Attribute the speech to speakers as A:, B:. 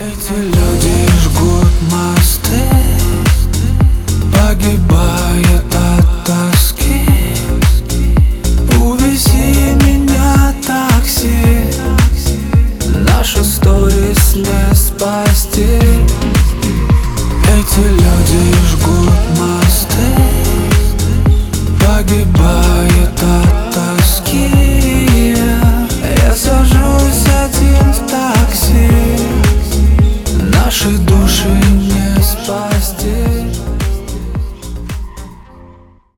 A: Эти люди жгут мосты, погибают от тоски. Увези меня, такси, наши сторис не спасти. Эти люди жгут мосты, погибают от